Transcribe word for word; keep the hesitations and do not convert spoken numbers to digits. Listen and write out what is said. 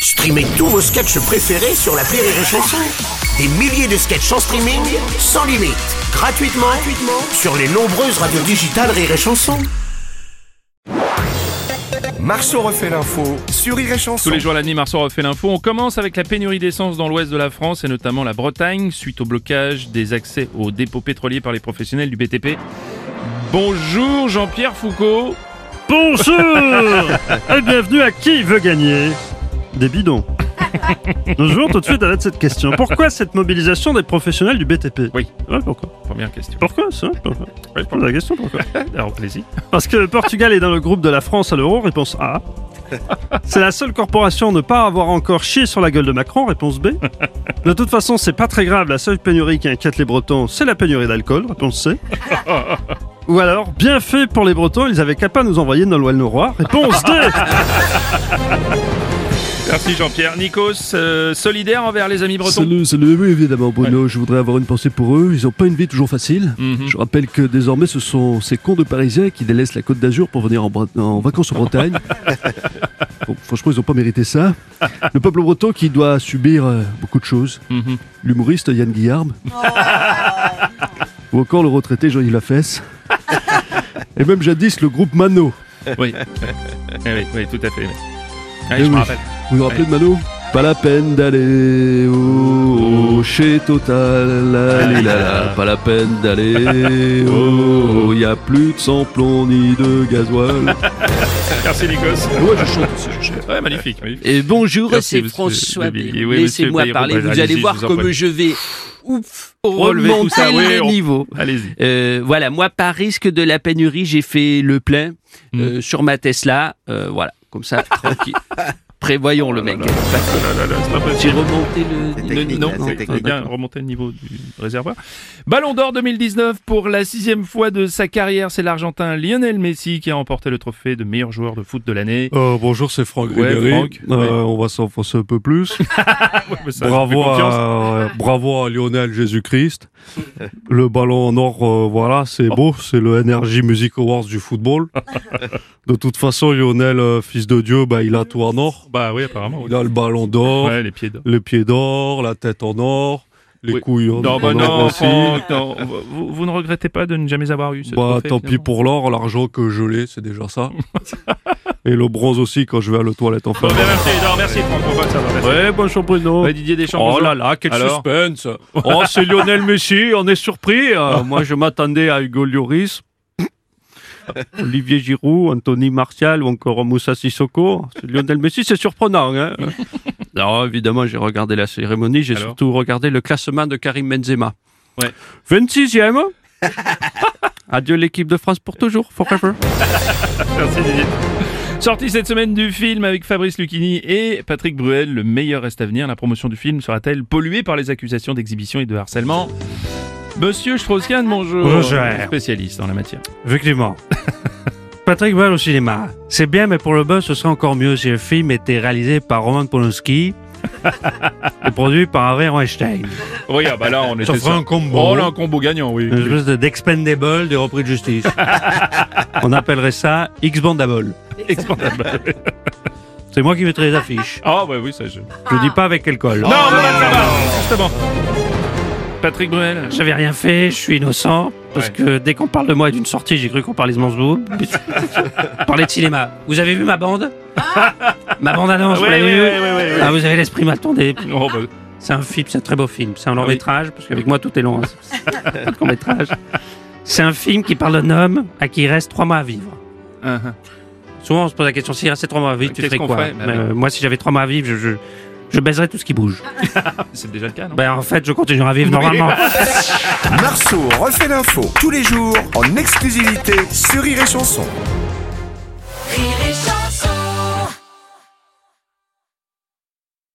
Streamez tous vos sketchs préférés sur l'appli Rire et Chanson. Des milliers de sketchs en streaming, sans limite, gratuitement, gratuitement sur les nombreuses radios digitales Rire et Chanson. Marceau refait l'info sur Rire et Chanson. Tous les jours à la nuit, Marceau refait l'info. On commence avec la pénurie d'essence dans l'ouest de la France et notamment la Bretagne, suite au blocage des accès aux dépôts pétroliers par les professionnels du B T P. Bonjour Jean-Pierre Foucault. Bonjour et bienvenue à Qui veut gagner des bidons. Nous jouons tout de suite avec cette question. Pourquoi cette mobilisation des professionnels du B T P? Oui. Ouais, pourquoi Première question. Pourquoi ça Pourquoi Oui, Je pose la question, pourquoi? Alors, allez-y. Parce que le Portugal est dans le groupe de la France à l'euro, réponse A. C'est la seule corporation à ne pas avoir encore chié sur la gueule de Macron, réponse B. De toute façon, c'est pas très grave, la seule pénurie qui inquiète les Bretons, c'est la pénurie d'alcool, réponse C. Ou alors, bien fait pour les Bretons, ils avaient qu'à pas nous envoyer Nolwenn-Leroy, réponse D. Merci Jean-Pierre. Nikos, euh, solidaire envers les amis bretons. Salut, salut, oui évidemment Bruno, ouais. Je voudrais avoir une pensée pour eux, ils n'ont pas une vie toujours facile. Mm-hmm. Je rappelle que désormais ce sont ces cons de Parisiens qui délaissent la Côte d'Azur pour venir en, Bre- en vacances en Bretagne. Bon, franchement ils n'ont pas mérité ça. Le peuple breton qui doit subir euh, beaucoup de choses. Mm-hmm. L'humoriste Yann Guillarme. Oh. Ou encore le retraité Jean-Yves Lafesse. Et même jadis le groupe Mano. Oui, oui, oui, tout à fait. Oui. Ah, je oui. me rappelle. Vous vous rappelez de Mano? Pas la peine d'aller oh, oh, chez Total, la, la, la, la. Pas la peine d'aller, oh, il y a plus de sans-plomb ni de gasoil. Merci Nikos. Ouais, je chante aussi, je chante. Ouais, magnifique, magnifique. Et bonjour, Merci, c'est François Bayrou. Oui, Laissez-moi Bayrou, parler, bah, vous allez voir je comme vous je vais ouf, relever remonter tout ça. Oui, le on... niveau. Allez-y. Euh, voilà, moi, par risque de la pénurie, j'ai fait le plein mm. euh, sur ma Tesla. Euh, voilà, comme ça, tranquille. Prévoyons le mec. J'ai remonté le, le le non, non, c'est non, bien remonter le niveau du réservoir. Ballon d'or deux mille dix-neuf pour la sixième fois de sa carrière, c'est l'Argentin Lionel Messi qui a remporté le trophée de meilleur joueur de foot de l'année. Euh, bonjour, c'est Franck ouais, Ribéry. Franck, euh, ouais. On va s'enfoncer un peu plus. Ouais, ça, bravo, à, euh, bravo à Lionel Jésus-Christ. Le ballon en or, euh, voilà, c'est oh. beau, c'est le Energy Music Awards du football. De toute façon, Lionel, euh, fils de Dieu, bah, il a tout en or. Bah oui, apparemment. Oui. Il a le ballon d'or, ouais, les pieds d'or, les pieds d'or, la tête en or, les oui. couilles en, non, en bah or non, aussi. Franck, non. Vous, vous ne regrettez pas de ne jamais avoir eu ce bah, trophée? Tant pis pour l'or, l'argent que je l'ai, c'est déjà ça. Et le bronze aussi quand je vais à la toilette en fait. Bon, merci, non, merci Franck, on va ça va. Ouais, bonjour Bruno. Ouais, Didier Deschamps. Oh bonjour. là là, quel Alors suspense. Oh, c'est Lionel Messi, on est surpris. Euh, moi, je m'attendais à Hugo Lloris, Olivier Giroud, Anthony Martial ou encore Moussa Sissoko. C'est Lionel Messi, c'est surprenant. Hein. Alors, évidemment, j'ai regardé la cérémonie, j'ai Alors surtout regardé le classement de Karim Benzema. Ouais. vingt-sixième. Adieu l'équipe de France pour toujours, forever. Merci Didier. Sortie cette semaine du film avec Fabrice Lucchini et Patrick Bruel, Le meilleur reste à venir. La promotion du film sera-t-elle polluée par les accusations d'exhibition et de harcèlement? Monsieur Strauss-Kahn, bonjour. Bonjour. Spécialiste en la matière. Effectivement. Patrick Bruel au cinéma. C'est bien, mais pour le buzz, ce serait encore mieux si le film était réalisé par Roman Polanski et produit par Harvey Weinstein. Oui, ah bah là, on était Ça ferait un combo. Oh là, un combo gagnant, oui. Une espèce de d'expendable des repris de justice. On appellerait ça X-Bandable. Expandable. C'est moi qui mettrai les affiches. Ah bah oui, ça je... Je vous dis pas avec quel col. Non, non, non, ça va, justement. Patrick Bruel. J'avais rien fait, je suis innocent. Parce ouais. que dès qu'on parle de moi et d'une sortie, j'ai cru qu'on parlait de Mansbou. Parler de cinéma. Vous avez vu ma bande? Ma bande annonce, oui, vous l'avez oui, vu? oui, oui, oui, oui. Ah, vous avez l'esprit mal tourné. Oh, bah... C'est un film, c'est un très beau film. C'est un long ah, oui. métrage, parce qu'avec moi tout est long. Hein. Pas de court métrage. C'est un film qui parle d'un homme à qui il reste trois mois à vivre. Uh-huh. Souvent on se pose la question, s'il restait trois mois à vivre, tu ferais quoi? ferait, bah, euh, oui. Moi, si j'avais trois mois à vivre, je, je, je baiserais tout ce qui bouge. C'est déjà le cas, non? Ben, en fait, je continuerai à vivre normalement. Marceau refait l'info tous les jours en exclusivité sur Rire et Chanson.